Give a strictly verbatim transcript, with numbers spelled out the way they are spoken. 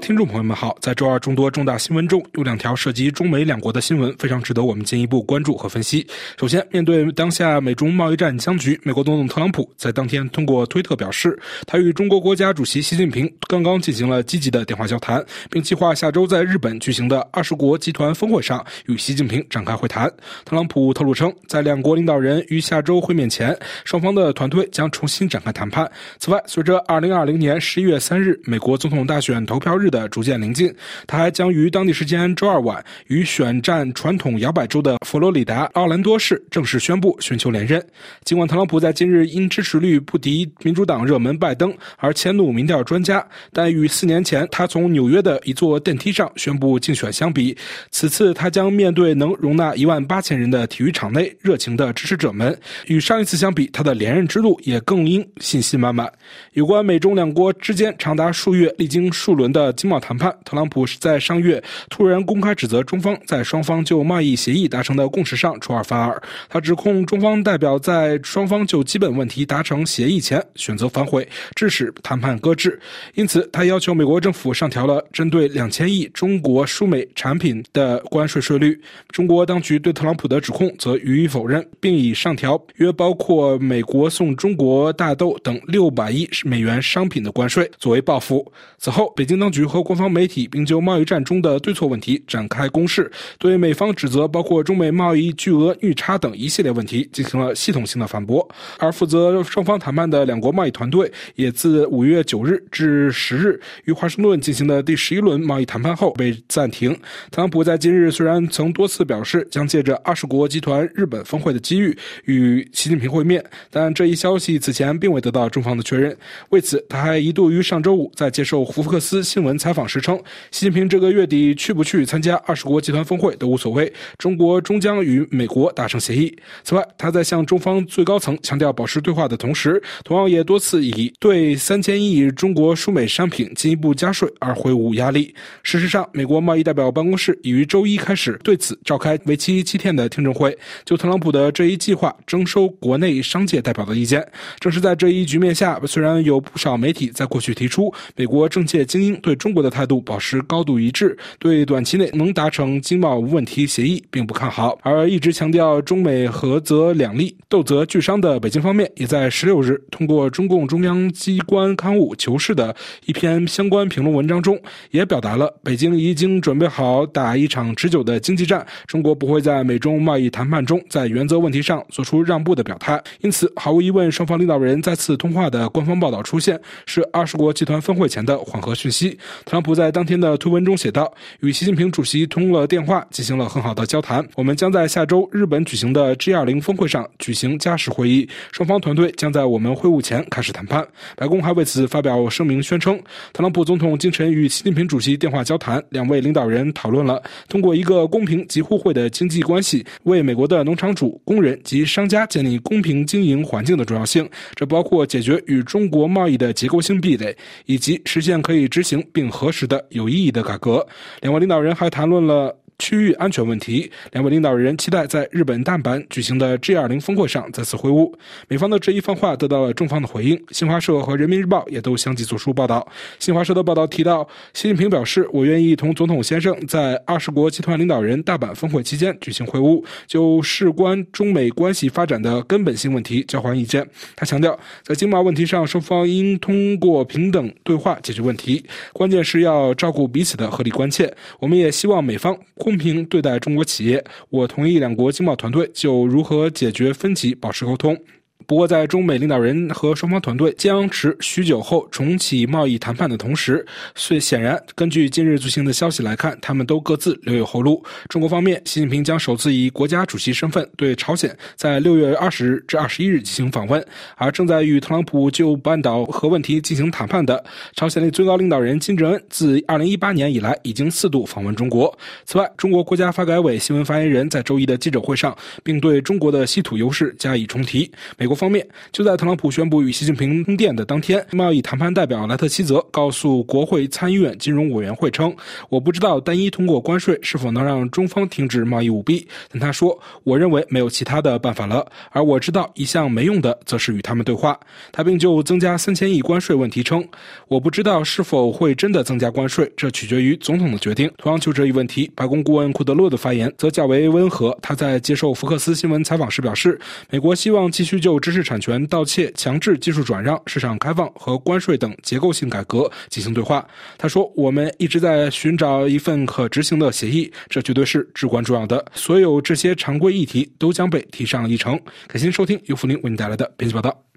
听众朋友们好，在周二众多重大新闻中，有两条涉及中美两国的新闻非常值得我们进一步关注和分析。首先，面对当下美中贸易战僵局，美国总统特朗普在当天通过推特表示，他与中国国家主席习近平刚刚进行了积极的电话交谈，并计划下周在日本举行的二十国集团峰会上与习近平展开会谈。特朗普透露称，在两国领导人于下周会面前，双方的团队将重新展开谈判。此外，随着二零二零年十一月三日美国总统大选投票日的逐渐临近，他还将于当地时间周二晚与选战传统摇摆州的佛罗里达奥兰多市正式宣布寻求连任。尽管特朗普在今日因支持率不敌民主党热门拜登而迁怒民调专家，但与四年前他从纽约的一座电梯上宣布竞选相比，此次他将面对能容纳一万八千人的体育场内热情的支持者们。与上一次相比，他的连任之路也更应信心满满。有关美中两国之间长达数月历经数轮的经贸谈判，特朗普是在上月突然公开指责中方在双方就贸易协议达成的共识上出尔反尔。他指控中方代表在双方就基本问题达成协议前选择反悔，致使谈判搁置。因此，他要求美国政府上调了针对两千亿中国输美产品的关税税率。中国当局对特朗普的指控则予以否认，并以上调约包括美国送中国大豆等六百亿美元商品的关税作为报复。此后，北京当局和官方媒体并就贸易战中的对错问题展开攻势，对美方指责包括中美贸易巨额逆差等一系列问题进行了系统性的反驳。而负责双方谈判的两国贸易团队也自五月九日至十日于华盛顿进行的第十一轮贸易谈判后被暂停。特朗普在今日虽然曾多次表示将借着二十国集团日本峰会的机遇与习近平会面，但这一消息此前并未得到中方的确认。为此，他还一度于上周五在接受福克斯新闻采访时称，习近平这个月底去不去参加二十国集团峰会都无所谓，中国终将与美国达成协议。此外，他在向中方最高层强调保持对话的同时，同样也多次以对三千亿中国输美商品进一步加税而挥舞压力。事实上，美国贸易代表办公室已于周一开始对此召开为期七天的听证会，就特朗普的这一计划征收国内商界代表的意见。正是在这一局面下，虽然有不少媒体在过去提出美国政界精英对中国的态度保持高度一致，对短期内能达成经贸无问题协议并不看好，而一直强调中美合则两利斗则俱伤的北京方面，也在十六日通过中共中央机关刊物《求是》的一篇相关评论文章中，也表达了北京已经准备好打一场持久的经济战，中国不会在美中贸易谈判中在原则问题上做出让步的表态。因此，毫无疑问，双方领导人再次通话的官方报道出现是二十国集团峰会前的缓和讯息。特朗普在当天的推文中写道，与习近平主席通了电话，进行了很好的交谈，我们将在下周日本举行的 G 二十 峰会上举行加时会议，双方团队将在我们会晤前开始谈判。白宫还为此发表声明宣称，特朗普总统今晨与习近平主席电话交谈，两位领导人讨论了通过一个公平及互惠的经济关系为美国的农场主、工人及商家建立公平经营环境的重要性，这包括解决与中国贸易的结构性壁垒，以及实现可以执行并核实的有意义的改革。两位领导人还谈论了区域安全问题，两位领导人期待在日本大阪举行的 G 二十 峰会上再次会晤。美方的这一番话得到了中方的回应，新华社和人民日报也都相继做出报道。新华社的报道提到，习近平表示，我愿意同总统先生在二十国集团领导人大阪峰会期间举行会晤，就事关中美关系发展的根本性问题交换意见。他强调，在经贸问题上，双方应通过平等对话解决问题，关键是要照顾彼此的合理关切。我们也希望美方公平对待中国企业，我同意两国经贸团队就如何解决分歧保持沟通。不过，在中美领导人和双方团队僵持许久后重启贸易谈判的同时，虽显然根据近日最新的消息来看，他们都各自留有后路。中国方面，习近平将首次以国家主席身份对朝鲜在六月二十日至二十一日进行访问，而正在与特朗普就半岛核问题进行谈判的朝鲜的最高领导人金正恩，自二零一八年以来已经四度访问中国。此外，中国国家发改委新闻发言人在周一的记者会上，并对中国的稀土优势加以重提。美国国方面，就在特朗普宣布与习近平通电的当天，贸易谈判代表莱特希泽告诉国会参议院金融委员会称，我不知道单一通过关税是否能让中方停止贸易舞弊，但他说，我认为没有其他的办法了，而我知道一项没用的则是与他们对话。他并就增加三千亿关税问题称，我不知道是否会真的增加关税，这取决于总统的决定。同样就这一问题，白宫顾问库德洛的发言则较为温和，他在接受福克斯新闻采访时表示，美国希望继续就知识产权盗窃、强制技术转让、市场开放和关税等结构性改革进行对话。他说，我们一直在寻找一份可执行的协议，这绝对是至关重要的。所有这些常规议题都将被提上议程。感谢收听由福林为您带来的编辑报道。